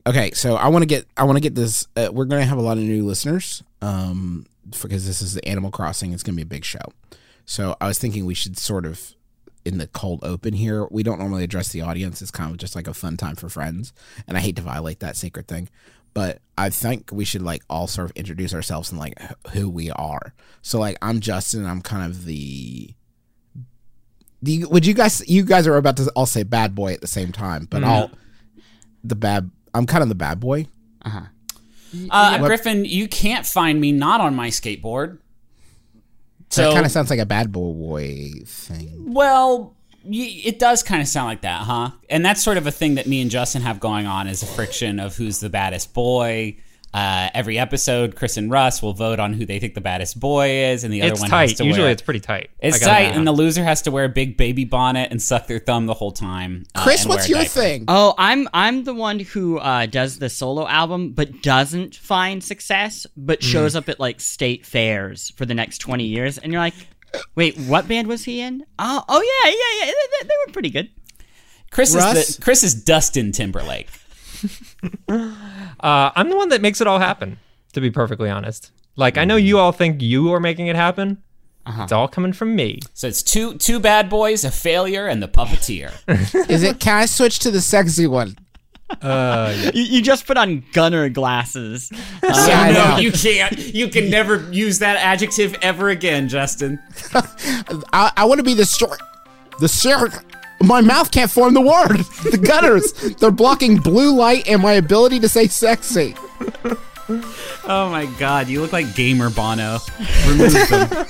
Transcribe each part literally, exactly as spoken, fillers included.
Okay, so I want to get I want to get this. Uh, we're going to have a lot of new listeners, um, because this is the Animal Crossing. It's going to be a big show. So I was thinking we should sort of, in the cold open here, we don't normally address the audience. It's kind of just like a fun time for friends, and I hate to violate that sacred thing, but I think we should like all sort of introduce ourselves and like who we are. So like I'm Justin. I'm kind of the. the would you guys? You guys are about to all say bad boy at the same time, but mm. I'll the bad. I'm kind of the bad boy. Uh-huh. Uh, Griffin, you can't find me not on my skateboard. So, that kind of so, sounds like a bad boy thing. Well, y- it does kind of sound like that, huh? And that's sort of a thing that me and Justin have going on, is a friction of who's the baddest boy. Uh, every episode, Chris and Russ will vote on who they think the baddest boy is, and the other it's one tight. has to Usually wear... it's pretty tight. It's tight, and the loser has to wear a big baby bonnet and suck their thumb the whole time. Uh, Chris, what's your thing? Oh, I'm I'm the one who uh, does the solo album, but doesn't find success, but shows mm. up at like state fairs for the next twenty years, and you're like, wait, what band was he in? Oh, oh yeah, yeah, yeah, they, they were pretty good. Chris Russ? is the, Chris is Dustin Timberlake. uh, I'm the one that makes it all happen. To be perfectly honest, like I know you all think you are making it happen. Uh-huh. It's all coming from me. So it's two two bad boys, a failure, and the puppeteer. Is it? Can I switch to the sexy one? Uh, yeah. you, you just put on gunner glasses. Uh, yeah, I know. No, you can't. You can never use that adjective ever again, Justin. I, I want to be the short. The short. My mouth can't form the word. The gunners. They're blocking blue light and my ability to say sexy. Oh my god, you look like Gamer Bono. Remove them.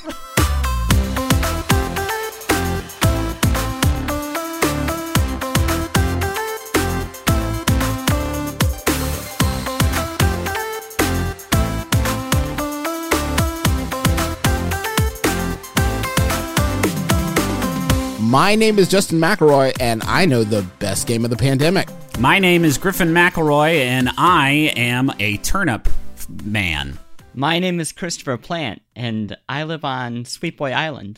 My name is Justin McElroy, and I know the best game of the pandemic. My name is Griffin McElroy, and I am a turnip man. My name is Christopher Plant, and I live on Sweet Boy Island.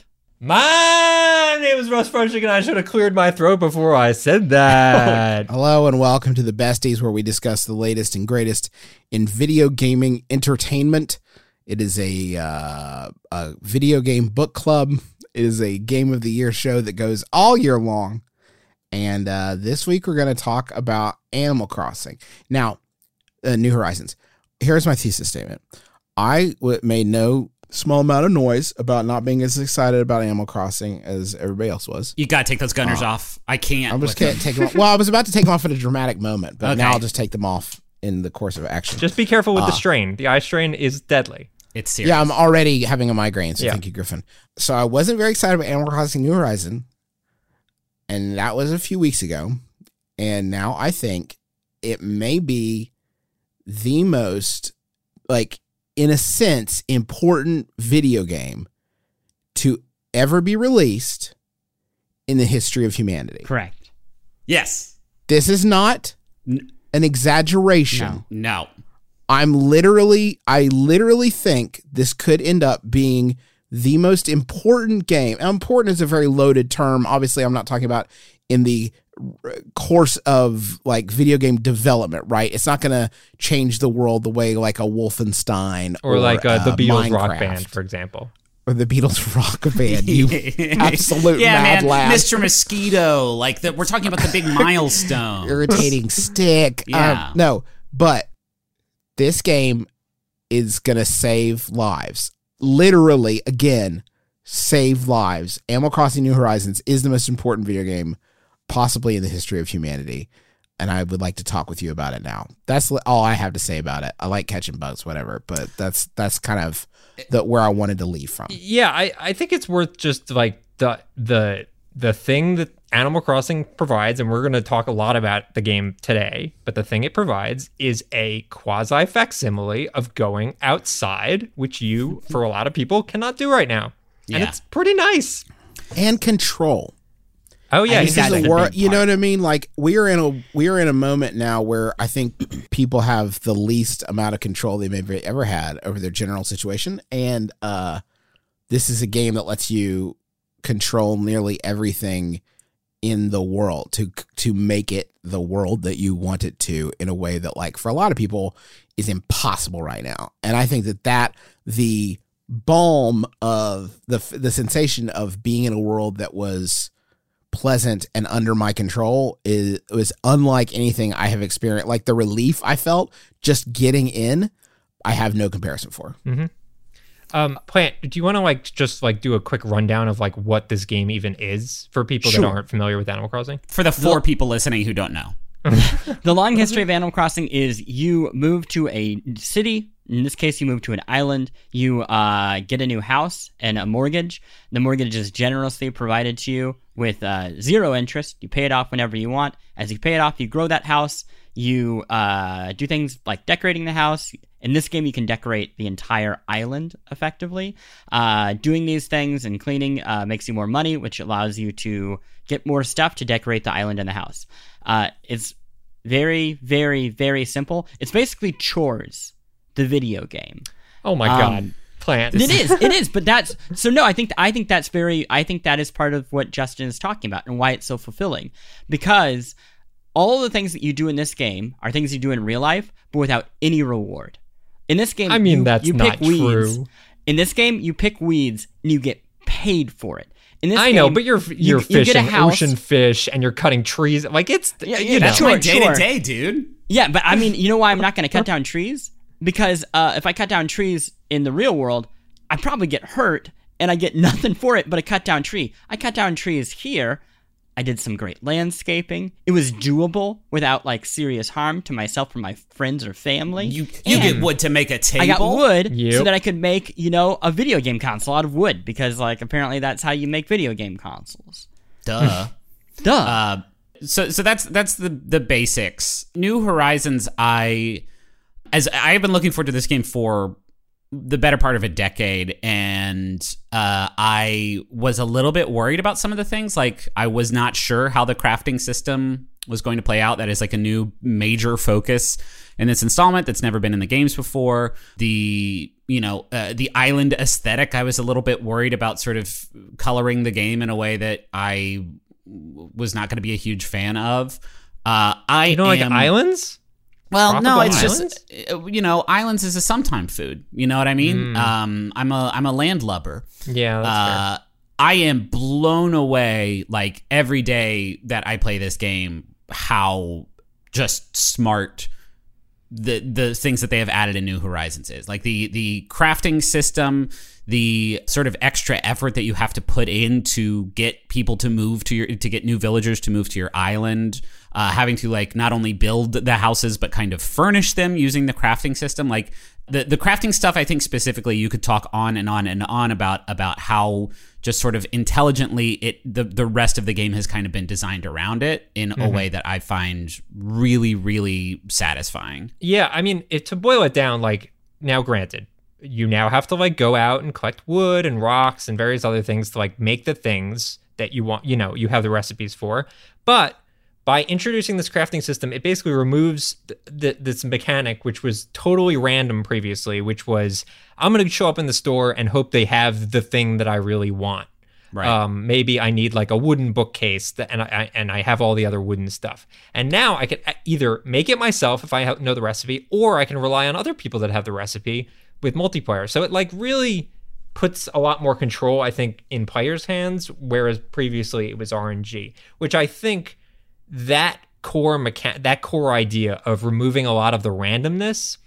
My name is Russ Froschig, and I should have cleared my throat before I said that. Hello, and welcome to the Besties, where we discuss the latest and greatest in video gaming entertainment. It is a, uh, a video game book club. It is a Game of the Year show that goes all year long. And uh, this week we're going to talk about Animal Crossing. Now, uh, New Horizons. Here's my thesis statement. I w- made no small amount of noise about not being as excited about Animal Crossing as everybody else was. You got to take those gunners uh, off. I can't. I'm just going to take them off. Well, I was about to take them off at a dramatic moment, but okay. Now I'll just take them off in the course of action. Just be careful with uh, the strain. The eye strain is deadly. It's serious. Yeah, I'm already having a migraine, so yeah. Thank you, Griffin. So I wasn't very excited about Animal Crossing New Horizon, and that was a few weeks ago. And now I think it may be the most, like, in a sense, important video game to ever be released in the history of humanity. Correct. Yes. This is not an exaggeration. No. no. I'm literally, I literally think this could end up being the most important game. Now, important is a very loaded term. Obviously, I'm not talking about in the course of like video game development, right? It's not going to change the world the way like a Wolfenstein or, or like uh, the uh, Beatles Minecraft. rock band, for example. Or the Beatles rock band. You absolute yeah, mad man, lad. Mister Mosquito. Like the, we're talking about the big milestone. Irritating stick. Yeah. Um, no, but this game is going to save lives. Literally, again, save lives. Animal Crossing New Horizons is the most important video game possibly in the history of humanity. And I would like to talk with you about it now. That's all I have to say about it. I like catching bugs, whatever, but that's that's kind of the, where I wanted to leave from. Yeah, I, I think it's worth just like the the the thing that Animal Crossing provides, and we're going to talk a lot about the game today, but the thing it provides is a quasi facsimile of going outside, which you, for a lot of people, cannot do right now. Yeah. And it's pretty nice. And control. Oh yeah, this is a war, you know what I mean? Like we are in a we are in a moment now where I think people have the least amount of control they've ever, ever had over their general situation, and uh, this is a game that lets you control nearly everything in the world to to make it the world that you want it to in a way that, like, for a lot of people is impossible right now. And I think that that the balm of the the sensation of being in a world that was pleasant and under my control is was unlike anything I have experienced. Like, the relief I felt just getting in, I have no comparison for. Mm-hmm. Um, Plant, do you want to like just like do a quick rundown of like what this game even is for people Sure. that aren't familiar with Animal Crossing? For the four people listening who don't know. The long history of Animal Crossing is you move to a city. In this case, you move to an island. You uh, get a new house and a mortgage. The mortgage is generously provided to you with uh, zero interest. You pay it off whenever you want. As you pay it off, you grow that house. You uh, do things like decorating the house. In this game, you can decorate the entire island effectively. Uh, doing these things and cleaning uh, makes you more money, which allows you to get more stuff to decorate the island and the house. Uh, it's very, very, very simple. It's basically Chores, the video game. Oh my Um, god, Plant! It is, it is, but that's so. No, I think I think that's very. I think that is part of what Justin is talking about and why it's so fulfilling, because all the things that you do in this game are things you do in real life, but without any reward. In this game, I mean, you, that's you not pick weeds. true. In this game, you pick weeds and you get paid for it. In this I game, know, but you're you're you, you get a fishing house. ocean fish and you're cutting trees. Like it's Yeah, you yeah, know. That's Sure, my day sure. to day, dude. Yeah, but I mean, you know why I'm not going to cut down trees? Because uh, if I cut down trees in the real world, I probably get hurt and I get nothing for it but a cut down tree. I cut down trees here. I did some great landscaping. It was doable without like serious harm to myself or my friends or family. You you And get wood to make a table. I got wood Yep. so that I could make, you know, a video game console out of wood because like apparently that's how you make video game consoles. Duh. Duh. Uh, so so that's that's the the basics. New Horizons. I as I have been looking forward to this game for the better part of a decade, and uh, I was a little bit worried about some of the things. Like, I was not sure how the crafting system was going to play out. That is like a new major focus in this installment that's never been in the games before. The you know uh, the island aesthetic, I was a little bit worried about sort of coloring the game in a way that I was not going to be a huge fan of. Uh, I You don't like am, islands? well, no, Tropical it's islands? just uh, you know, islands is a sometime food. You know what I mean? Um, I'm a I'm a landlubber. Yeah, that's fair. Uh, I am blown away, like, every day that I play this game, how just smart the the things that they have added in New Horizons is. Like the the crafting system, the sort of extra effort that you have to put in to get people to move to your to get new villagers to move to your island, uh, having to like not only build the houses but kind of furnish them using the crafting system. Like the the crafting stuff, I think specifically you could talk on and on and on about about how just sort of intelligently it the the rest of the game has kind of been designed around it in Mm-hmm. a way that I find really really satisfying. Yeah, I mean, if, to boil it down, like, now granted, you now have to like go out and collect wood and rocks and various other things to like make the things that you want, you know, you have the recipes for. But by introducing this crafting system, it basically removes th- th- this mechanic, which was totally random previously, which was I'm going to show up in the store and hope they have the thing that I really want. Right. Um, maybe I need like a wooden bookcase that, and I and I have all the other wooden stuff. And now I can either make it myself if I ha- know the recipe, or I can rely on other people that have the recipe with multiplayer. So it like really puts a lot more control, I think, in players' hands, whereas previously it was R N G, which I think that core mecha- that core idea of removing a lot of the randomness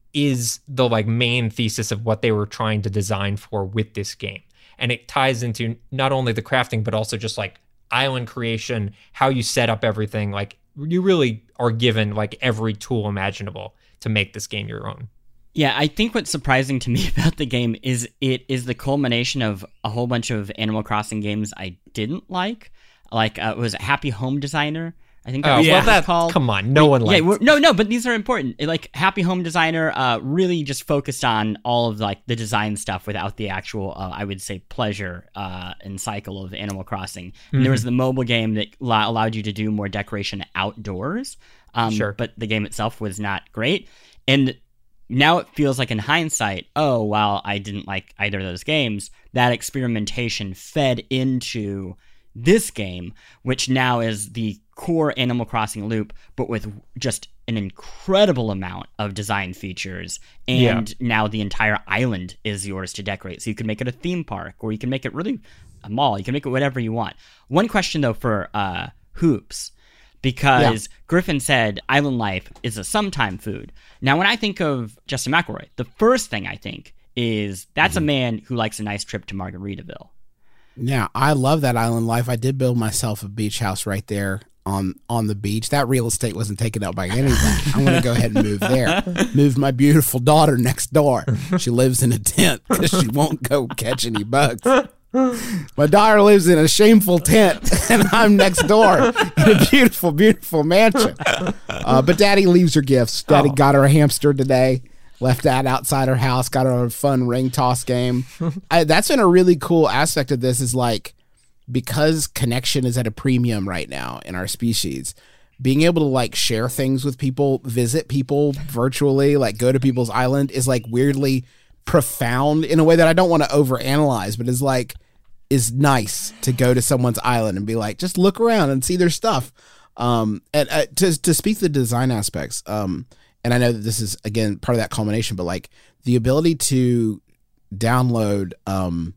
is the like main thesis of what they were trying to design for with this game. And it ties into not only the crafting, but also just like island creation, how you set up everything. Like, you really are given like every tool imaginable to make this game your own. Yeah, I think what's surprising to me about the game is it is the culmination of a whole bunch of Animal Crossing games I didn't like. Like, uh, it was Happy Home Designer. I think that Oh, was well, what it was that, called. come on, no one Yeah, likes we're- no, no, but these are important. Like, Happy Home Designer uh, really just focused on all of like the design stuff without the actual, uh, I would say, pleasure uh, and cycle of Animal Crossing. And there was the mobile game that lo- allowed you to do more decoration outdoors. Um, Sure. But the game itself was not great. And now it feels like in hindsight, oh, while I didn't like either of those games, that experimentation fed into this game, which now is the core Animal Crossing loop, but with just an incredible amount of design features. And yeah. now the entire island is yours to decorate. So you can make it a theme park, or you can make it really a mall. You can make it whatever you want. One question, though, for uh, Hoops, because yeah. Griffin said island life is a sometime food. Now, when I think of Justin McElroy, the first thing I think is that's mm-hmm. a man who likes a nice trip to Margaritaville. Yeah, I love that island life. I did build myself a beach house right there on on the beach. That real estate wasn't taken up by anybody. I'm going to go ahead and move there. Move my beautiful daughter next door. She lives in a tent because she won't go catch any bugs. My daughter lives in a shameful tent, and I'm next door in a beautiful, beautiful mansion. Uh, but Daddy leaves her gifts. Daddy oh. got her a hamster today. Left that outside her house. Got her a fun ring toss game. I, that's been a really cool aspect of this. Is like, because connection is at a premium right now in our species, being able to like share things with people, visit people virtually, like go to people's island is like weirdly profound in a way that I don't want to overanalyze, but is like, is nice to go to someone's island and be like, just look around and see their stuff. Um, and uh, to, to speak to the design aspects, um, and I know that this is, again, part of that culmination, but like the ability to download, um,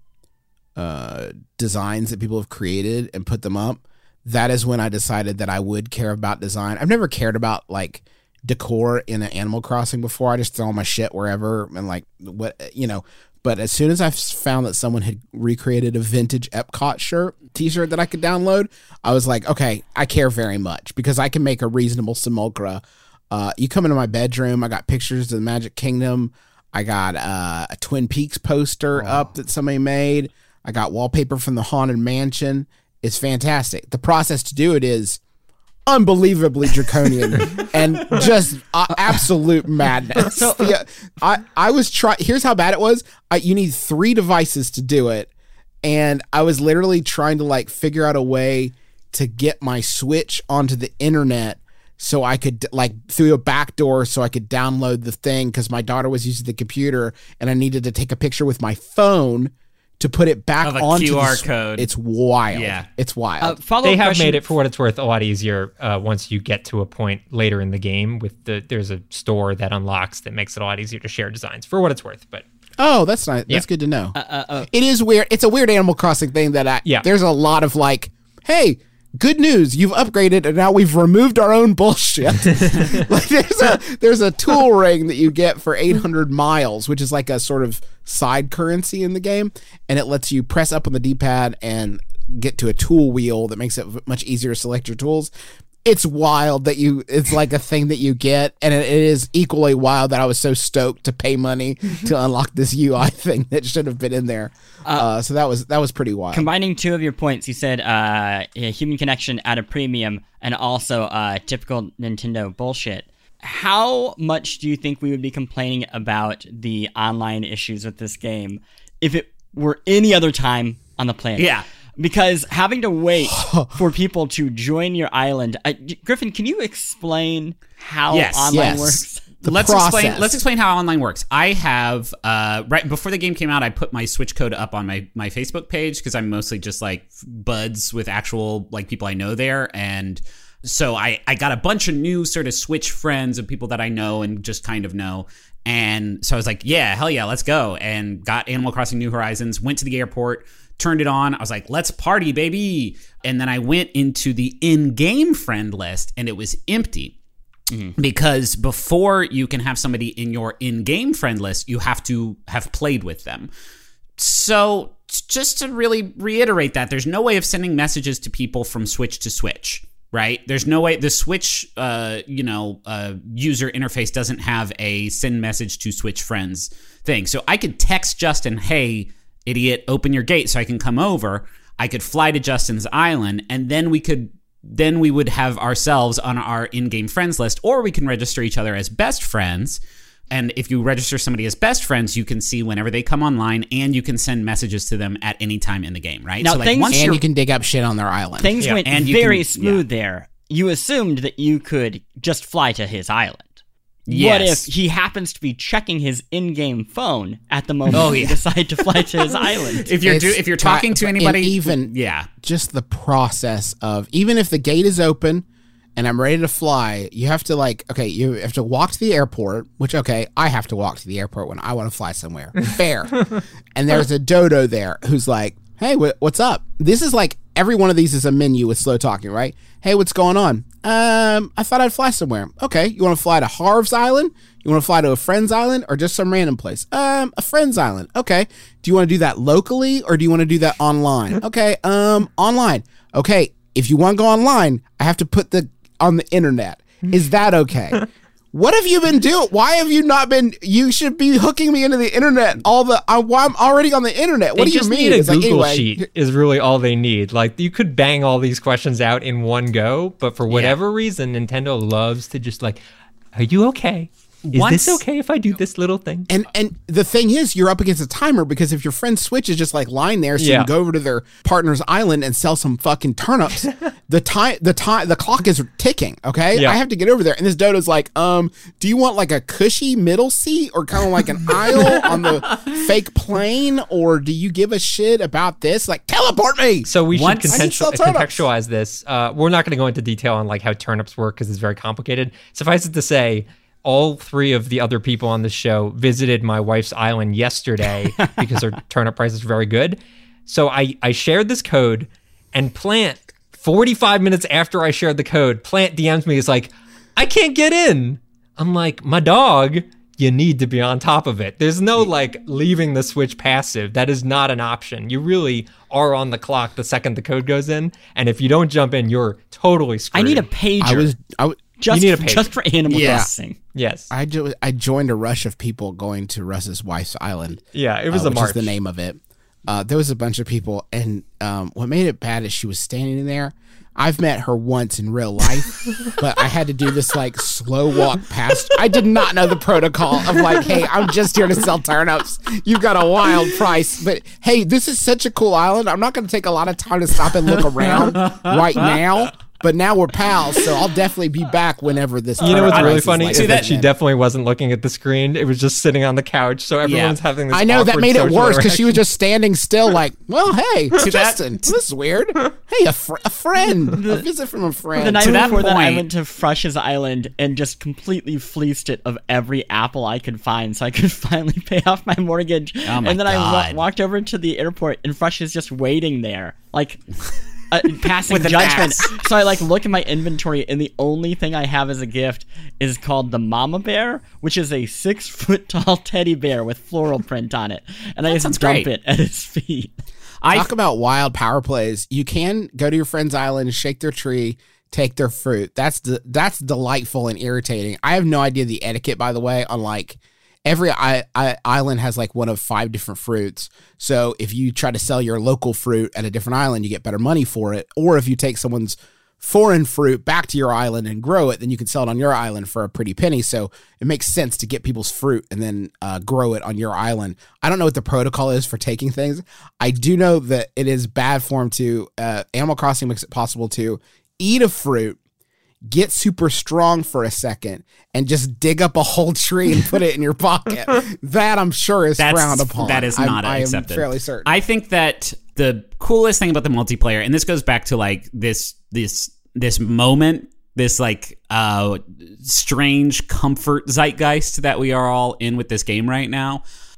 uh, designs that people have created and put them up. That is when I decided that I would care about design. I've never cared about like decor in an Animal Crossing before. I just throw my shit wherever and like what, you know, but as soon as I found that someone had recreated a vintage Epcot shirt, t-shirt that I could download, I was like, okay, I care very much because I can make a reasonable simulacra. Uh, you come into my bedroom, I got pictures of the Magic Kingdom. I got uh, a Twin Peaks poster oh. up that somebody made. I got wallpaper from the Haunted Mansion. It's fantastic. The process to do it is unbelievably draconian and just uh, absolute madness. So, yeah, I, I was trying. Here's how bad it was. I, you need three devices to do it. And I was literally trying to like figure out a way to get my Switch onto the internet so I could like through a back door so I could download the thing because my daughter was using the computer and I needed to take a picture with my phone to put it back of a onto Q R the, code. It's wild. Yeah. It's wild. Uh, they have question. made it, for what it's worth, a lot easier uh, once you get to a point later in the game with the there's a store that unlocks that makes it a lot easier to share designs, for what it's worth. But oh, that's nice. Yeah. That's good to know. Uh, uh, uh, it is weird. It's a weird Animal Crossing thing that I, yeah. there's a lot of like, hey, good news, you've upgraded and now we've removed our own bullshit. Like there's a there's a tool ring that you get for eight hundred miles, which is like a sort of side currency in the game, and it lets you press up on the D-pad and get to a tool wheel that makes it much easier to select your tools. It's wild that you, it's like a thing that you get, and it, it is equally wild that I was so stoked to pay money to unlock this U I thing that should have been in there. Uh, uh, so that was that was pretty wild. Combining two of your points, you said uh, yeah, human connection at a premium and also uh, typical Nintendo bullshit. How much do you think we would be complaining about the online issues with this game if it were any other time on the planet? Yeah. Because having to wait for people to join your island, uh, Griffin, can you explain how yes, online yes. works? The let's process. explain. Let's explain how online works. I have uh, right before the game came out, I put my Switch code up on my my Facebook page because I'm mostly just like buds with actual like people I know there, and so I I got a bunch of new sort of Switch friends of people that I know and just kind of know. And so I was like, yeah, hell yeah, let's go. And got Animal Crossing New Horizons, went to the airport, turned it on. I was like, let's party, baby. And then I went into the in-game friend list and it was empty. Mm-hmm. Because before you can have somebody in your in-game friend list, you have to have played with them. So just to really reiterate that, there's no way of sending messages to people from Switch to Switch. Right? There's no way the Switch, uh, you know, uh, user interface doesn't have a send message to Switch friends thing. So I could text Justin, hey, idiot, open your gate so I can come over. I could fly to Justin's island, and then we could, then we would have ourselves on our in-game friends list, or we can register each other as best friends. And if you register somebody as best friends, you can see whenever they come online, and you can send messages to them at any time in the game, right? Now, so like things, once and you're, you can dig up shit on their island. Things Yeah. went And you very can- smooth yeah. there. You assumed that you could just fly to his island. What Yes. if he happens to be checking his in-game phone at the moment Oh, he yeah. decide to fly to his island? If you're do, It's if you're ti- talking to and anybody, even yeah, just the process of, even if the gate is open and I'm ready to fly, you have to like, okay, you have to walk to the airport, which, okay, I have to walk to the airport when I want to fly somewhere. Fair. And there's a dodo there who's like, hey, wh- what's up? This is like, every one of these is a menu with slow talking, right? Hey, what's going on? Um, I thought I'd fly somewhere. Okay, you want to fly to Harv's Island? You want to fly to a friend's island or just some random place? Um, a friend's island. Okay. Do you want to do that locally or do you want to do that online? Okay, um, online. Okay, if you want to go online, I have to put the on the internet. Is that okay? What have you been doing? Why have you not been? You should be hooking me into the internet. All the I, why I'm already on the internet. What They do you just mean? need a It's like, Google anyway, sheet is really all they need. Like you could bang all these questions out in one go, but for whatever reason, Nintendo loves to just like, are you okay? Is Once- this okay if I do this little thing? And and the thing is, you're up against a timer because if your friend's Switch is just like lying there, so you Yeah. can go over to their partner's island and sell some fucking turnips. the time, the time, the clock is ticking. Okay, Yeah. I have to get over there, and this dodo's like, um, do you want like a cushy middle seat or kind of like an aisle on the fake plane, or do you give a shit about this? Like, teleport me. So we should Once- I can sell contextual, turnips. contextualize this. Uh, we're not going to go into detail on like how turnips work because it's very complicated. Suffice it to say, all three of the other people on the show visited my wife's island yesterday because her turnip prices are very good. So I, I shared this code, and Plant, forty-five minutes after I shared the code, Plant D Ms me. It's like, I can't get in. I'm like, my dog, you need to be on top of it. There's no like leaving the Switch passive. That is not an option. You really are on the clock the second the code goes in. And if you don't jump in, you're totally I screwed. need a pager. I was, I w- just, You need a pager. just for Animal Yeah. Crossing. Yes. I, jo- I joined a rush of people going to Russ's wife's island. Yeah, it was uh, a which march. is the name of it. Uh, there was a bunch of people, and um, what made it bad is she was standing there. I've met her once in real life, but I had to do this like slow walk past. I did not know the protocol of like, hey, I'm just here to sell turnips. You've got a wild price, but hey, this is such a cool island. I'm not going to take a lot of time to stop and look around right now. But now we're pals, so I'll definitely be back whenever this. You know what's turnip really price is funny like is See, that, that- she definitely wasn't looking at the screen. It was just sitting on the couch, so everyone's Yeah. having this. I know that awkward made it social worse because she interaction. was just standing still, like, "Well, hey, that- Justin, this is weird. Hey, a, fr- a friend, a visit from a friend." The night To that before that, I point- went to Frush's Island and just completely fleeced it of every apple I could find so I could finally pay off my mortgage. Oh my and then I God. wa- walked over to the airport and Frush is just waiting there. Like... Uh, passing With an judgment. axe. So I like look at my inventory, and the only thing I have as a gift is called the Mama Bear, which is a six foot tall teddy bear with floral print on it, and I sounds just dump great. it at his feet. I Talk about wild power plays. You can go to your friend's island, shake their tree, take their fruit. That's the that's delightful and irritating. I have no idea the etiquette, by the way, on like every I, I, island has like one of five different fruits. So if you try to sell your local fruit at a different island, you get better money for it. Or if you take someone's foreign fruit back to your island and grow it, then you can sell it on your island for a pretty penny. So it makes sense to get people's fruit and then uh, grow it on your island. I don't know what the protocol is for taking things. I do know that it is bad form to, uh, Animal Crossing makes it possible to eat a fruit, get super strong for a second, and just dig up a whole tree and put it in your pocket. That I'm sure is That's, frowned upon. That is I'm- not I am accepted. fairly certain. I think that the coolest thing about the multiplayer, and this goes back to like this this this moment, this like uh strange comfort zeitgeist that we are all in with this game right now.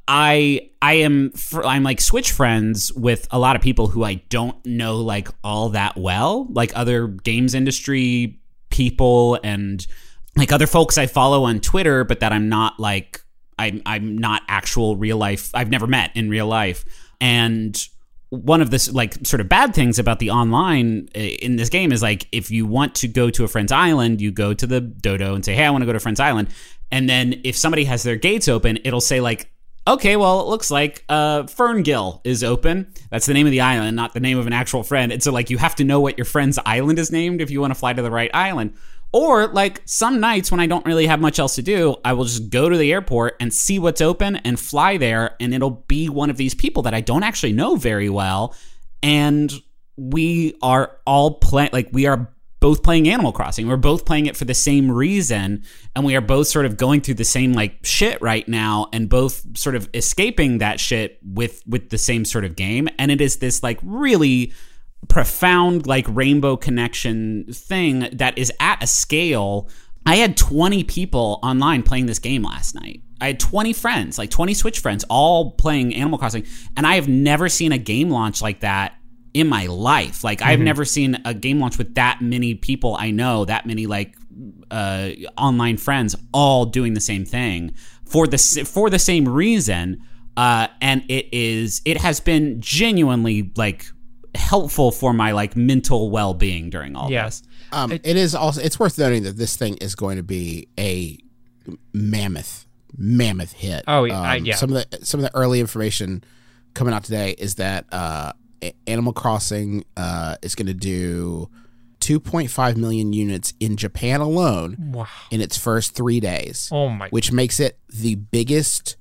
I I am fr- I'm like Switch friends with a lot of people who I don't know like all that well, like other games industry people and like other folks I follow on Twitter, but that I'm not like I'm I'm not actual real life. I've never met in real life. And one of the like sort of bad things about the online uh, in this game is like if you want to go to a friend's island, you go to the dodo and say, "Hey, I want to go to a friend's island." And then if somebody has their gates open, it'll say like, "Okay, well, it looks like uh, Ferngill is open." That's the name of the island, not the name of an actual friend. And so, like, you have to know what your friend's island is named if you want to fly to the right island. Or, like, some nights when I don't really have much else to do, I will just go to the airport and see what's open and fly there, and it'll be one of these people that I don't actually know very well. And we are all playing, like, we are both playing Animal Crossing. We're both playing it for the same reason, and we are both sort of going through the same like shit right now, and both sort of escaping that shit with with the same sort of game. And it is this like really profound like rainbow connection thing that is at a scale. I had twenty people online playing this game last night. I had twenty friends, like twenty Switch friends, all playing Animal Crossing, and I have never seen a game launch like that in my life. Like mm-hmm. I've never seen a game launch with that many people I know, that many like uh, online friends, all doing the same thing for the for the same reason. Uh, and it is it has been genuinely like helpful for my like mental well-being during all yes. this. Um, it, it is also it's worth noting that this thing is going to be a mammoth mammoth hit. Oh um, I, yeah. Some of the some of the early information coming out today is that uh, Animal Crossing uh, is going to do two point five million units in Japan alone wow. in its first three days. Oh my! Which makes it the biggest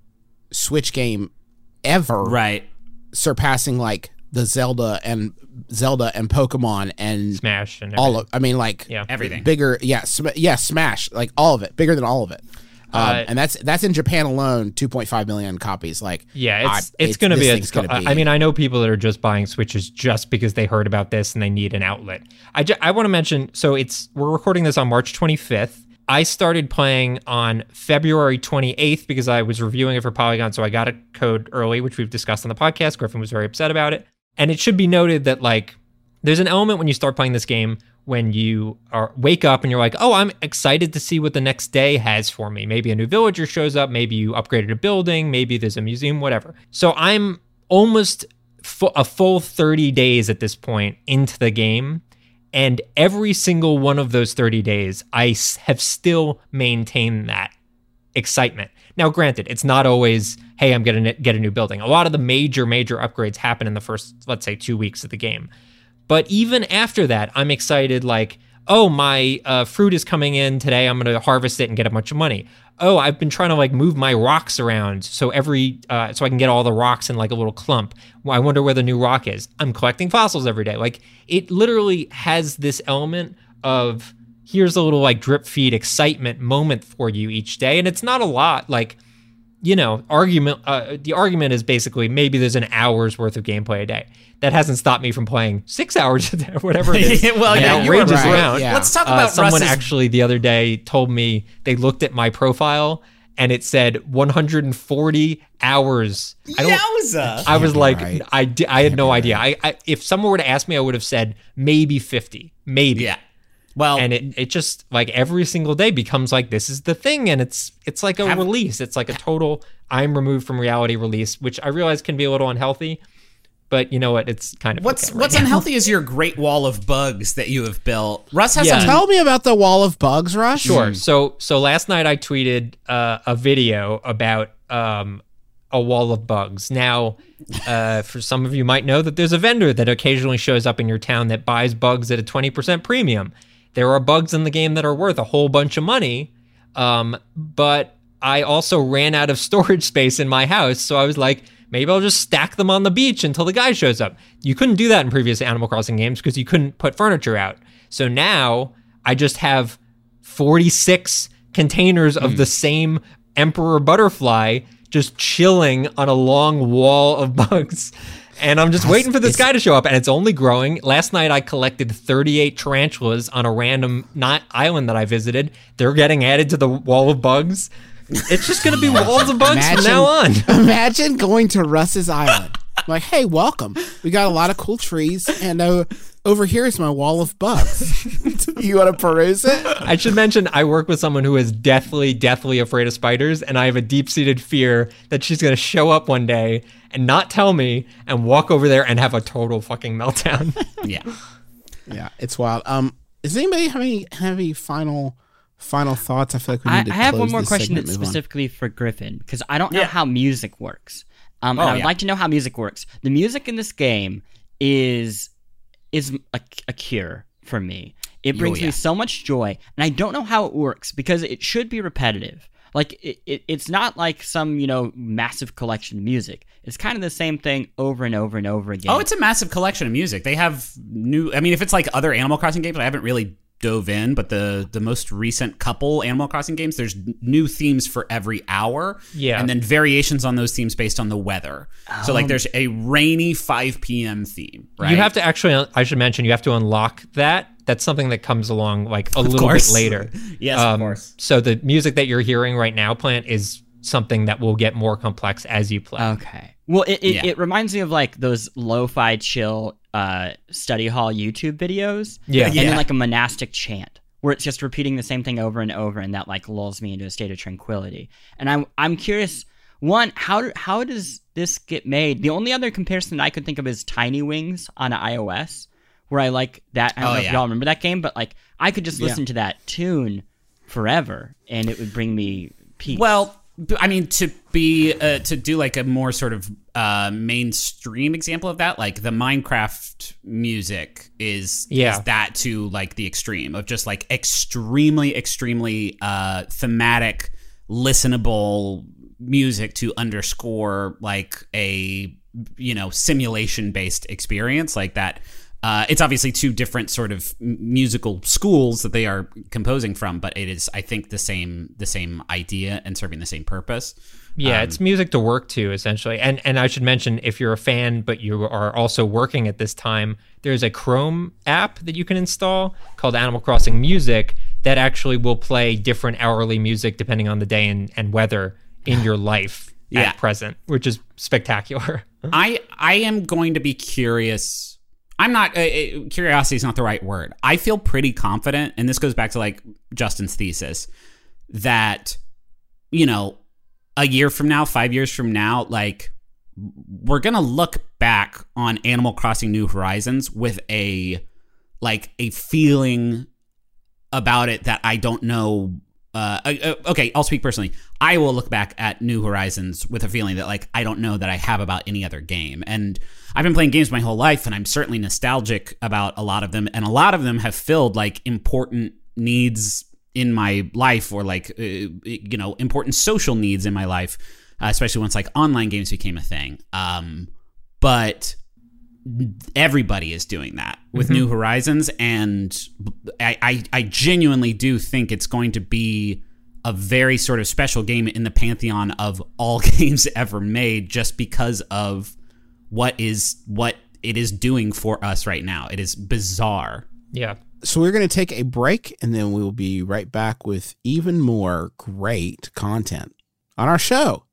Switch game ever, right? Surpassing like the Zelda and Zelda and Pokemon and Smash and all of. I mean, like yeah. everything bigger. Yeah, sm- yeah, Smash, like all of it, bigger than all of it. Um, uh, and that's that's in Japan alone, two point five million copies. Like, yeah, it's I, it's, it's going to be. A, gonna be. I mean, I know people that are just buying Switches just because they heard about this and they need an outlet. I ju- I want to mention. So it's we're recording this on March twenty-fifth. I started playing on February twenty-eighth because I was reviewing it for Polygon, so I got a code early, which we've discussed on the podcast. Griffin was very upset about it, and it should be noted that like there's an element when you start playing this game when you are wake up and you're like, oh, I'm excited to see what the next day has for me. Maybe a new villager shows up. Maybe you upgraded a building. Maybe there's a museum, whatever. So I'm almost fu- a full thirty days at this point into the game. And every single one of those thirty days, I s- have still maintained that excitement. Now, granted, it's not always, hey, I'm going to get a new building. A lot of the major, major upgrades happen in the first, let's say, two weeks of the game. But even after that, I'm excited like, oh, my uh, fruit is coming in today. I'm going to harvest it and get a bunch of money. Oh, I've been trying to like move my rocks around so every uh, so I can get all the rocks in like a little clump. Well, I wonder where the new rock is. I'm collecting fossils every day. Like it literally has this element of here's a little like drip feed excitement moment for you each day. And it's not a lot. Like, you know, argument. Uh, the argument is basically maybe there's an hour's worth of gameplay a day. That hasn't stopped me from playing six hours a day, or whatever it is. well, yeah, you were outrageous right. amount. Yeah. Let's talk Uh, about someone Russ's- actually the other day told me they looked at my profile and it said one hundred forty hours. I don't. Yowza. I was be like, right. I, di- I had no idea. I, I if someone were to ask me, I would have said maybe fifty, maybe. Yeah. Well, And it, it just like every single day becomes like this is the thing, and it's it's like a Have- release. It's like a total I'm removed from reality release, which I realize can be a little unhealthy. But you know what? It's kind of what's okay right what's now. unhealthy is your great wall of bugs that you have built. Russ has Yeah. some Tell me about the wall of bugs, Rush. Sure. So so last night I tweeted uh, a video about um, a wall of bugs. Now, uh, for some of you might know that there's a vendor that occasionally shows up in your town that buys bugs at a twenty percent premium. There are bugs in the game that are worth a whole bunch of money, um, but I also ran out of storage space in my house, so I was like, maybe I'll just stack them on the beach until the guy shows up. You couldn't do that in previous Animal Crossing games because you couldn't put furniture out. So now I just have forty-six containers of the same emperor butterfly just chilling on a long wall of bugs. And I'm just waiting for this guy to show up, and it's only growing. Last night I collected thirty-eight tarantulas on a random not island that I visited. They're getting added to the wall of bugs. It's just going to be walls of bugs Imagine, from now on. Imagine going to Russ's island. Like, hey, welcome. We got a lot of cool trees, and uh, over here is my wall of bugs. You want to peruse it? I should mention I work with someone who is deathly, deathly afraid of spiders, and I have a deep-seated fear that she's going to show up one day and not tell me and walk over there and have a total fucking meltdown. Yeah. Yeah, it's wild. Um, does anybody have any have any final final thoughts? I feel like we I, need to I have close one more this question segment, that's move on. specifically for Griffin, because I don't know Yeah. how music works. Um, Oh, and I would yeah. like to know how music works. The music in this game is is a, a cure for me. It brings yeah. me so much joy, and I don't know how it works because it should be repetitive. Like it, it, it's not like some, you know, massive collection of music. It's kind of the same thing over and over and over again. Oh, it's a massive collection of music. They have new. I mean, if it's like other Animal Crossing games, I haven't really dove in, but the the most recent couple Animal Crossing games, there's new themes for every hour. Yeah. And then variations on those themes based on the weather. Um, so like there's a rainy five p.m. theme, right? You have to actually, I should mention, you have to unlock that. That's something that comes along like a Of little course. bit later. Yes, Um, of course. So the music that you're hearing right now, Plant, is something that will get more complex as you play. Okay. Well, it, it, Yeah. it reminds me of like those lo-fi chill uh, study hall YouTube videos. Yeah. And Yeah. then like a monastic chant where it's just repeating the same thing over and over, and that like lulls me into a state of tranquility. And I'm I'm curious, one, how do, how does this get made? The only other comparison I could think of is Tiny Wings on iOS, where I like that. I don't Oh, know if yeah. y'all remember that game, but like I could just Yeah. listen to that tune forever, and it would bring me peace. Well, b- I mean, to be uh, to do like a more sort of uh, mainstream example of that, like the Minecraft music is Yeah. is that to like the extreme of just like extremely, extremely uh, thematic, listenable music to underscore like a you know simulation based experience like that. Uh, it's obviously two different sort of m- musical schools that they are composing from, but it is, I think, the same the same idea and serving the same purpose. Yeah, Um, it's music to work to, essentially. And and I should mention, if you're a fan but you are also working at this time, there's a Chrome app that you can install called Animal Crossing Music that actually will play different hourly music depending on the day and, and weather in your life Yeah. at present, which is spectacular. I I am going to be curious. I'm not, uh, uh, curiosity is not the right word. I feel pretty confident, and this goes back to like Justin's thesis, that, you know, a year from now, five years from now, like, we're going to look back on Animal Crossing New Horizons with a, like, a feeling about it that I don't know. Uh, uh, okay, I'll speak personally. I will look back at New Horizons with a feeling that, like, I don't know that I have about any other game. And I've been playing games my whole life, and I'm certainly nostalgic about a lot of them. And a lot of them have filled, like, important needs in my life, or, like, uh, you know, important social needs in my life, uh, especially once, like, online games became a thing. Um, but everybody is doing that with Mm-hmm. New Horizons, and I, I I genuinely do think it's going to be a very sort of special game in the pantheon of all games ever made, just because of what is what it is doing for us right now. It is bizarre. Yeah. So we're going to take a break, and then we will be right back with even more great content on our show.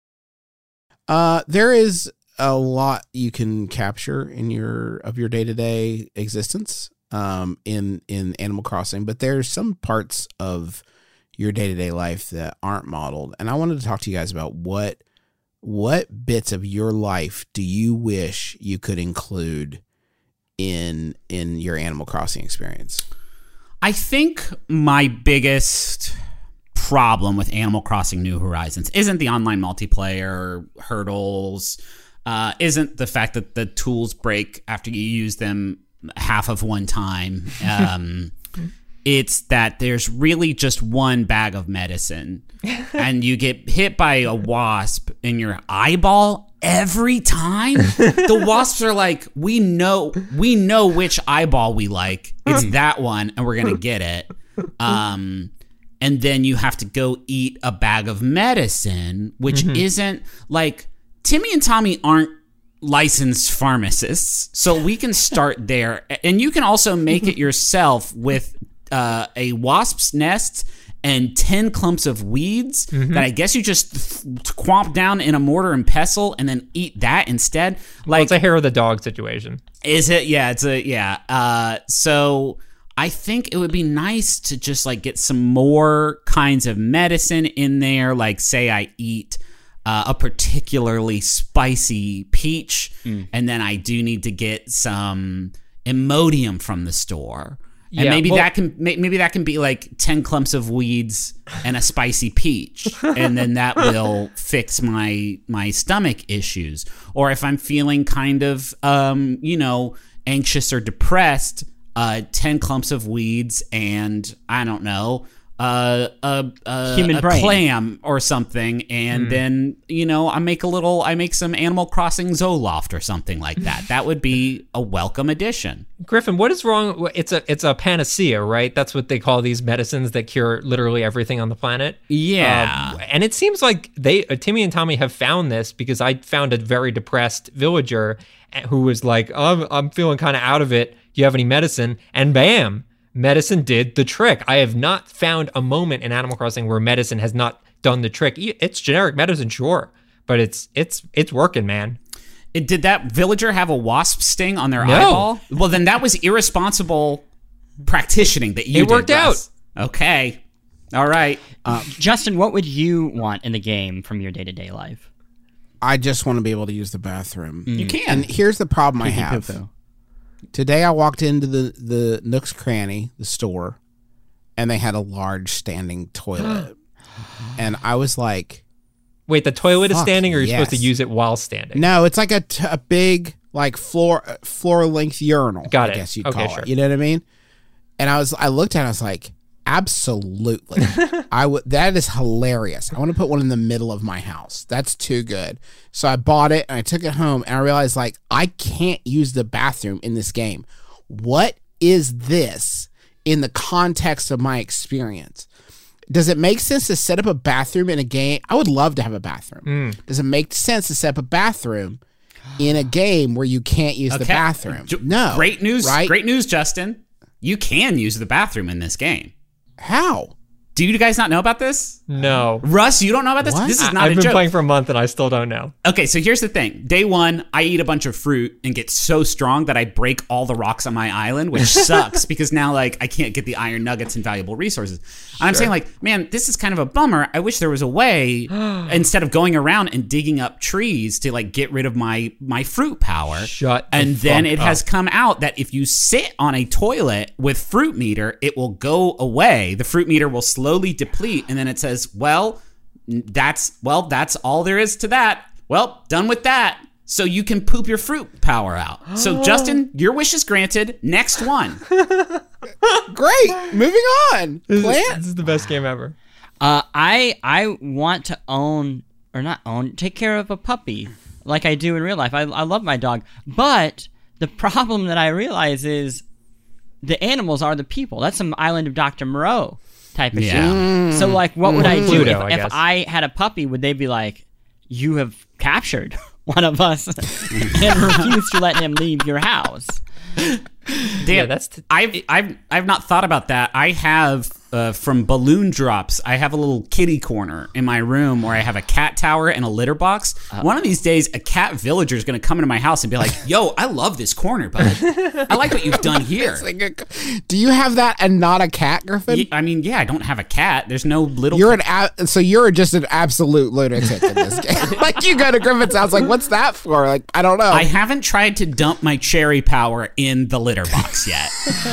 Uh, there is a lot you can capture in your of your day-to-day existence um, in in Animal Crossing, but there's some parts of your day-to-day life that aren't modeled. And I wanted to talk to you guys about what what bits of your life do you wish you could include in in your Animal Crossing experience? I think my biggest problem with Animal Crossing New Horizons isn't the online multiplayer hurdles, uh, isn't the fact that the tools break after you use them half of one time. Um, it's that there's really just one bag of medicine, and you get hit by a wasp in your eyeball every time. The wasps are like, we know, we know which eyeball we like. It's that one, and we're gonna get it. Um, and then you have to go eat a bag of medicine, which Mm-hmm. isn't like Timmy and Tommy aren't licensed pharmacists, so we can start there. And you can also make it yourself with uh, a wasp's nest and ten clumps of weeds Mm-hmm. that I guess you just th- quamp down in a mortar and pestle and then eat that instead. Well, Like, it's a hair of the dog situation. is it? Yeah, it's a yeah. Uh, so I think it would be nice to just like get some more kinds of medicine in there. Like, say I eat uh, a particularly spicy peach, and then I do need to get some Imodium from the store. And Yeah, maybe well- that can may- maybe that can be like ten clumps of weeds and a spicy peach, and then that will fix my my stomach issues. Or if I'm feeling kind of um you know anxious or depressed, uh ten clumps of weeds and I don't know uh, a, a, Human a brain. clam or something, and then you know I make a little, I make some Animal Crossing Zoloft or something like that. That would be a welcome addition. Griffin, what is wrong? It's a it's a panacea, right? That's what they call these medicines that cure literally everything on the planet. Yeah. Um, and it seems like they, uh, Timmy and Tommy have found this, because I found a very depressed villager who was like, oh, I'm, I'm feeling kind of out of it. Do you have any medicine? And bam, medicine did the trick. I have not found a moment in Animal Crossing where medicine has not done the trick. It's generic medicine, sure, but it's it's it's working, man. It, did that villager have a wasp sting on their No. eyeball? Well, then that was irresponsible practicing that you It did, worked out. Russ. Okay. All right. Justin, what would you want in the game from your day-to-day life? I just want to be able to use the bathroom. You can. And here's the problem I Pee-pee have. poo-poo. Today I walked into the, the Nook's Cranny, the store, and they had a large standing toilet. And I was like, Wait, the toilet is Fuck, standing, or you're yes. supposed to use it while standing? no, it's like a, t- a big, like floor floor length urinal. Got I it. guess you'd Okay, call sure. it. You know what I mean? And I was, I looked at it, I was like, absolutely. I would. That is hilarious. I want to put one in the middle of my house. That's too good. So I bought it and I took it home, and I realized, like, I can't use the bathroom in this game. What is this in the context of my experience? Does it make sense to set up a bathroom in a game? I would love to have a bathroom. Does it make sense to set up a bathroom in a game where you can't use the Okay. bathroom? J- No. Great news. Right? Great news, Justin. You can use the bathroom in this game. How? Do you guys not know about this? No. Russ, you don't know about this? What? This is I- not I've a been joke. playing for a month and I still don't know. Okay, so here's the thing. Day one, I eat a bunch of fruit and get so strong that I break all the rocks on my island, which sucks because now, like, I can't get the iron nuggets and valuable resources. And I'm saying, like, man, this is kind of a bummer. I wish there was a way, instead of going around and digging up trees, to, like, get rid of my my fruit power. Shut the And then fuck it up. has come out that if you sit on a toilet with fruit meter, it will go away. The fruit meter will slowly deplete, and then it says, well, that's well, that's all there is to that. Well, done with that. So you can poop your fruit power out. So Justin, your wish is granted. Next one. Great. Moving on. This is, Plant. this is the best game ever. Uh, I I want to own or not own, take care of a puppy like I do in real life. I I love my dog, but the problem that I realize is the animals are the people. That's some Island of Doctor Moreau type of Yeah. shit. So like, what would I do Pluto, if, I if guess. I had a puppy? Would they be like, you have captured one of us and refuse to let him leave your house? Damn, Yeah, that's t- I've I've I've not thought about that. I have uh, from Balloon Drops. I have a little kitty corner in my room where I have a cat tower and a litter box. One of these days, a cat villager is going to come into my house and be like, "Yo, I love this corner, bud. I like what you've done here." Do you have that and not a cat, Griffin? Y- I mean, yeah, I don't have a cat. There's no little. You're an a- so you're just an absolute lunatic in this game. Like, you go to Griffin's house, like, what's that for? Like, I don't know. I haven't tried to dump my cherry power in the litter box yet.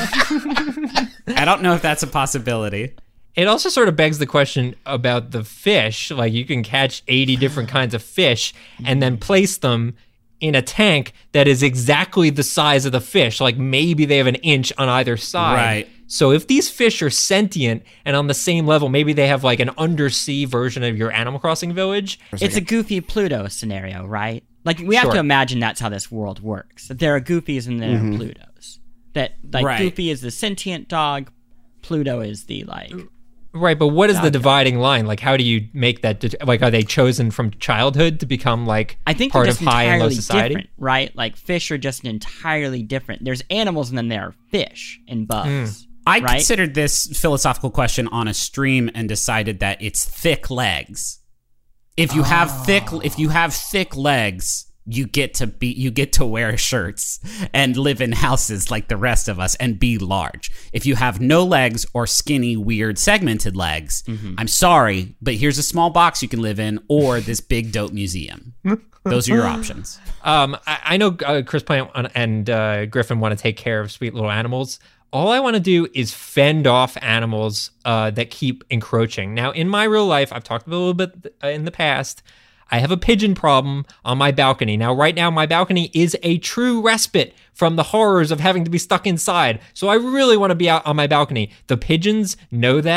I don't know if that's a possibility. It also sort of begs the question about the fish. Like, you can catch eighty different kinds of fish and then place them in a tank that is exactly the size of the fish. Like, maybe they have an inch on either side. Right. So if these fish are sentient and on the same level, maybe they have like an undersea version of your Animal Crossing village. It's a goofy Pluto scenario, right? Like, we have Sure. to imagine that's how this world works. That there are Goofies and there are Plutos. That, like, Right. Goofy is the sentient dog, Pluto is the, like... Right, but what is the dividing line? Like, how do you make that? Det- like, are they chosen from childhood to become like I think part they're of just high and low entirely society? different, right? Like, fish are just entirely different. There's animals and then there are fish and bugs. I Right? considered this philosophical question on a stream and decided that it's thick legs. If you have thick, if you have thick legs, you get to be, you get to wear shirts and live in houses like the rest of us and be large. If you have no legs or skinny, weird, segmented legs, I'm sorry, but here's a small box you can live in, or this big dope museum. Those are your options. Um, I, I know uh, Chris Plant and uh, Griffin want to take care of sweet little animals. All I want to do is fend off animals uh, that keep encroaching. Now, in my real life, I've talked a little bit uh, in the past. I have a pigeon problem on my balcony. Now, right now, my balcony is a true respite from the horrors of having to be stuck inside. So I really want to be out on my balcony. The pigeons know that,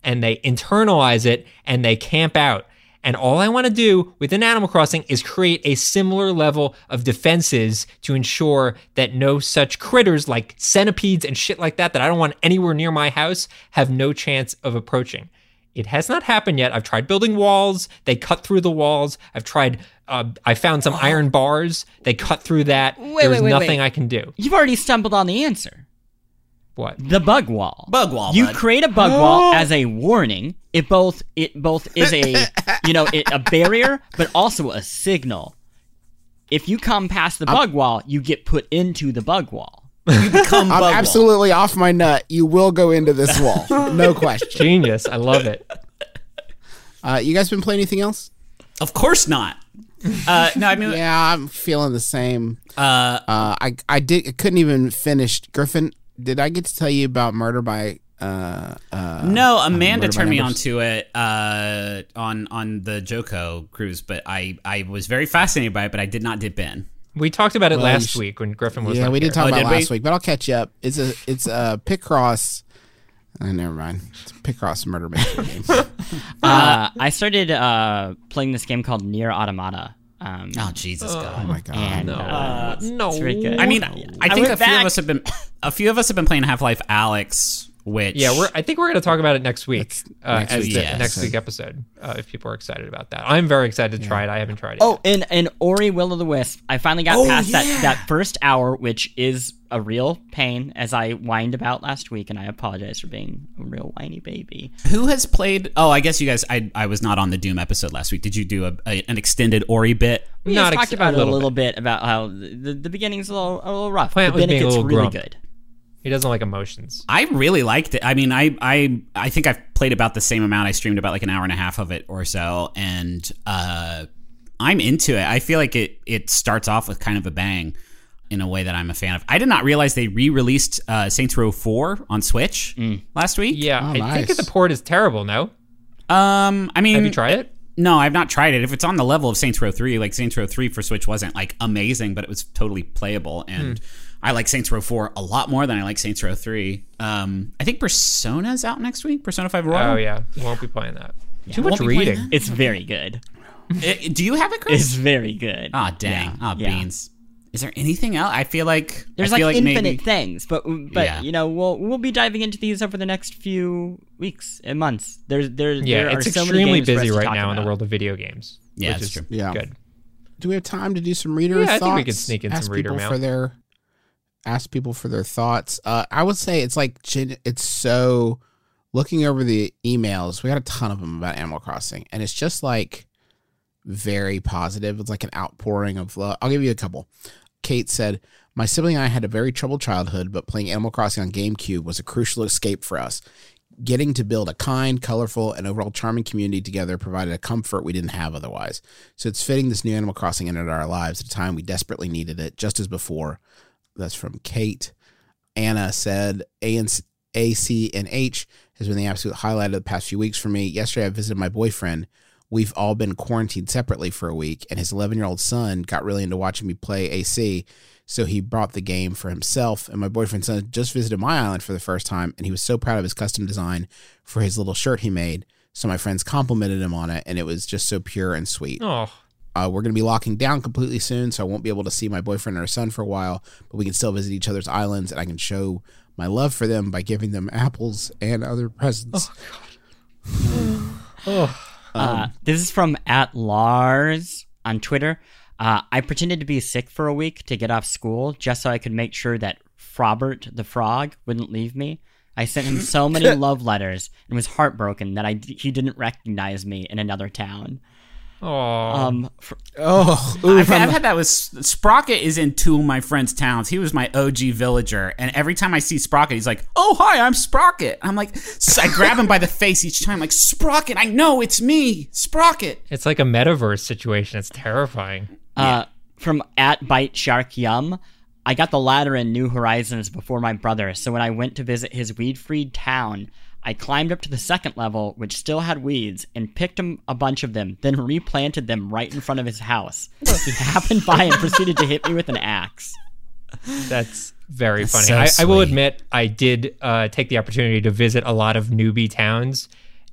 and they internalize it and they camp out. And all I want to do within Animal Crossing is create a similar level of defenses to ensure that no such critters like centipedes and shit like that that I don't want anywhere near my house have no chance of approaching. It has not happened yet. I've tried building walls. They cut through the walls. I've tried, uh, I found some iron bars. They cut through that. Wait, There's wait, wait, nothing wait. I can do. You've already stumbled on the answer. What? The bug wall. Bug wall, You bud. create a bug wall as a warning. It both it both is a you know it, a barrier, but also a signal. If you come past the bug wall, you get put into the bug wall. You become I'm bug wall. absolutely off my nut. You will go into this wall. No question. Genius. I love it. Uh, you guys been playing anything else? Of course not. Uh, no, I mean, Yeah, I'm feeling the same. uh, Uh, I I did I couldn't even finish. Griffin, did I get to tell you about Murder by? Uh, uh, no. Amanda Murder by turned me Numbers? onto it uh, on on the Joko cruise, but I I was very fascinated by it, but I did not dip in. We talked about it Well, you last sh- week when Griffin was Yeah, not we here. did talk Oh, about did we? last week, but I'll catch you up. It's a it's a Picross. Uh, never mind. It's a Picross murder mystery game. Uh, I started uh, playing this game called Nier Automata. Um, Oh Jesus Oh God! my god. and no. uh, it's, No. it's very good. I mean, I I think went a few back. of us have been a few of us have been playing Half-Life Alyx, which Yeah, we're. I think we're going to talk about it next week, uh, next as week, the yes. next week episode. Uh, if people are excited about that, I'm very excited to try it. I haven't tried it. Oh, and, and Ori Will of the Wisp. I finally got Oh, past yeah. that, that first hour, which is a real pain, as I whined about last week, and I apologize for being a real whiny baby. who has played. Oh, I guess you guys. I I was not on the Doom episode last week. Did you do a, a an extended Ori bit? We Not just ex- talked about a it a little little bit. about how the, the beginning's a little, a little rough, Plant but was then it being a gets little really grump. good. He doesn't like emotions. I really liked it. I mean, I I I think I've played about the same amount. I streamed about like an hour and a half of it or so, and uh, I'm into it. I feel like it it starts off with kind of a bang in a way that I'm a fan of. I did not realize they re-released uh, Saints Row four on Switch last week. Yeah, Oh, I nice. think the port is terrible. No, Um, I mean, have you tried it? No, I've not tried it. If it's on the level of Saints Row three, like Saints Row three for Switch wasn't like amazing, but it was totally playable. And I like Saints Row four a lot more than I like Saints Row three. Um, I think Persona's out next week. Persona five Royal. Oh yeah, won't be playing that. Too won't much be playing reading. that. It's very good. Eh, do you have it, Chris? It's very good. Ah, dang. Ah, Yeah. beans. Is there anything else? I feel like There's I feel like, like infinite maybe, things, but but Yeah. you know we'll we'll be diving into these over the next few weeks and months. There's there Yeah, there it's are so many extremely games for us busy to right talk now in the about. world of video games. Yeah, which that's is true. Yeah. Good. Do we have time to do some reader Yeah, I thoughts? think we could sneak in Ask some reader people mail. for their ask people for their thoughts. Uh, I would say it's like gen- it's so looking over the emails. We got a ton of them about Animal Crossing, and it's just like very positive. It's like an outpouring of love. I'll give you a couple. Kate said, "My sibling and I had a very troubled childhood, but playing Animal Crossing on GameCube was a crucial escape for us. Getting to build a kind, colorful, and overall charming community together provided a comfort we didn't have otherwise. So it's fitting this new Animal Crossing entered our lives at a time we desperately needed it, just as before." That's from Kate. Anna said, A C and H has been the absolute highlight of the past few weeks for me. Yesterday, I visited my boyfriend. We've all been quarantined separately for a week, and his eleven-year-old son got really into watching me play A C, so he brought the game for himself, and my boyfriend's son just visited my island for the first time, and he was so proud of his custom design for his little shirt he made, so my friends complimented him on it, and it was just so pure and sweet. Oh, Uh, we're going to be locking down completely soon, so I won't be able to see my boyfriend and her son for a while, but we can still visit each other's islands, and I can show my love for them by giving them apples and other presents. oh, Uh, this is from at Lars on Twitter. Uh, I pretended to be sick for a week to get off school just so I could make sure that Frobert the frog wouldn't leave me. I sent him so many love letters and was heartbroken that I d- he didn't recognize me in another town. oh. Um, fr- Oh, ooh, I've, from- I've had that with Sprocket is in two of my friends' towns. He was my O G villager, and every time I see Sprocket, he's like, "Oh, hi, I'm Sprocket." I'm like, so I grab him by the face each time, like, "Sprocket, I know it's me, Sprocket." It's like a metaverse situation. It's terrifying. uh, from at Bite Shark Yum. I got the ladder in New Horizons before my brother, so when I went to visit his weed-freed town, I climbed up to the second level, which still had weeds, and picked him a bunch of them, then replanted them right in front of his house. He happened by and proceeded to hit me with an axe. That's very That's funny. so I, I will sweet. admit, I did uh, take the opportunity to visit a lot of newbie towns,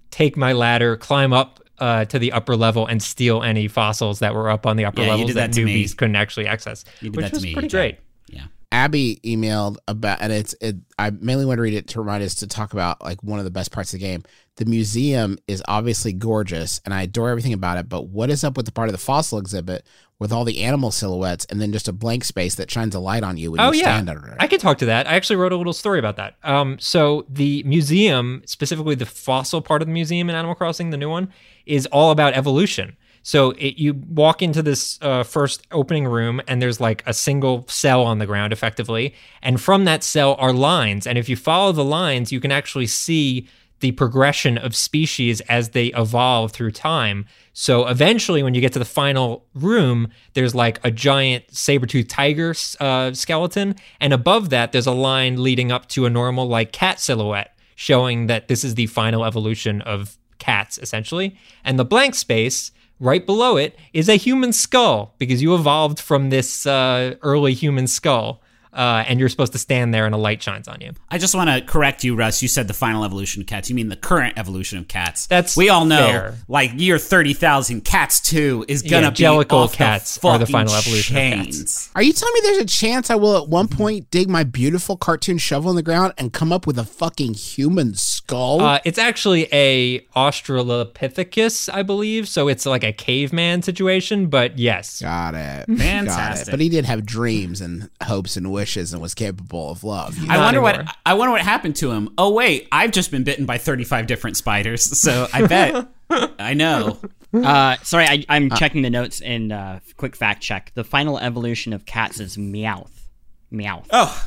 take my ladder, climb up uh, to the upper level, and steal any fossils that were up on the upper Yeah, you levels did that, that to me. newbies couldn't actually access, You did which that to was me, pretty Jack. great. Yeah. Abby emailed about, and it's it. I mainly want to read it to remind us to talk about like one of the best parts of the game. The museum is obviously gorgeous, and I adore everything about it. But what is up with the part of the fossil exhibit with all the animal silhouettes, and then just a blank space that shines a light on you when Oh you yeah, stand under it? I could talk to that. I actually wrote a little story about that. Um, so the museum, specifically the fossil part of the museum in Animal Crossing, the new one, is all about evolution. So it, you walk into this uh, first opening room, and there's like a single cell on the ground, effectively. And from that cell are lines. And if you follow the lines, you can actually see the progression of species as they evolve through time. So eventually, when you get to the final room, there's like a giant saber-toothed tiger uh, skeleton. And above that, there's a line leading up to a normal like cat silhouette, showing that this is the final evolution of cats, essentially. And the blank space right below it is a human skull, because you evolved from this uh, early human skull, uh, and you're supposed to stand there and a light shines on you. I just want to correct you, Russ. You said the final evolution of cats. You mean the current evolution of cats. That's we all know, fair. like year thirty thousand, Cats two is gonna Yeah, be Jellicle off cats the are the fucking final evolution of chains. cats. Are you telling me there's a chance I will at one point dig my beautiful cartoon shovel in the ground and come up with a fucking human skull? Uh, it's actually a Australopithecus, I believe, so it's like a caveman situation, but yes. Got it. Fantastic. Got it. But he did have dreams and hopes and wishes and was capable of love. You I Not wonder anymore. what I wonder what happened to him. Oh wait, I've just been bitten by thirty-five different spiders, so I bet I know. Uh, sorry, I, I'm checking the notes and uh, quick fact check. The final evolution of cats is Meowth. Meowth. Oh,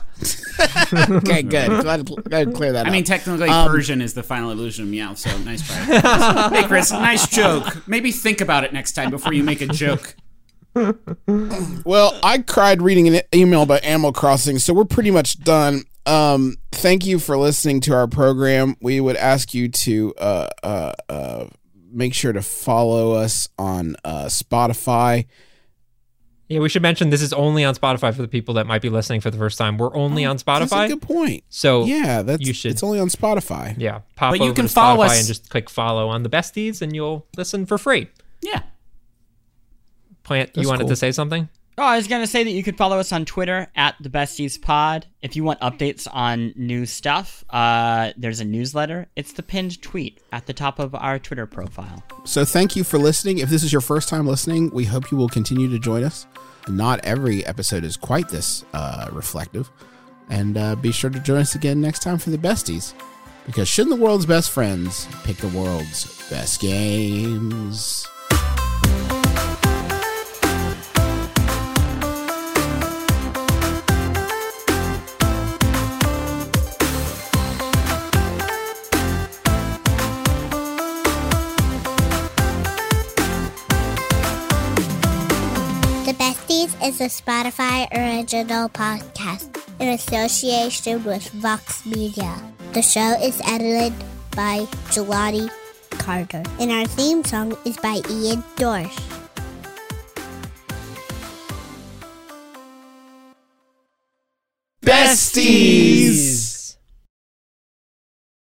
Okay, good. Glad, glad to clear that I up. mean, technically, Um, Persian is the final evolution of Meow. So nice try. Hey, Chris, nice joke. Maybe think about it next time before you make a joke. Well, I cried reading an email about Animal Crossing, so we're pretty much done. Um, thank you for listening to our program. We would ask you to uh, uh, uh, make sure to follow us on uh, Spotify. Yeah, we should mention this is only on Spotify for the people that might be listening for the first time. We're only on Spotify. That's a good point. So Yeah, that's you should- it's only on Spotify. yeah, pop But you over can to follow Spotify us- and just click follow on the besties, and you'll listen for free. Yeah. Plant, you That's wanted cool. to say something? Oh, I was going to say that you could follow us on Twitter at the Besties Pod. If you want updates on new stuff, uh, there's a newsletter. It's the pinned tweet at the top of our Twitter profile. So thank you for listening. If this is your first time listening, we hope you will continue to join us. Not every episode is quite this uh, reflective. And uh, be sure to join us again next time for the Besties. Because shouldn't the world's best friends pick the world's best games? The Besties is a Spotify original podcast in association with Vox Media. The show is edited by Jelani Carter, and our theme song is by Ian Dorsch. Besties!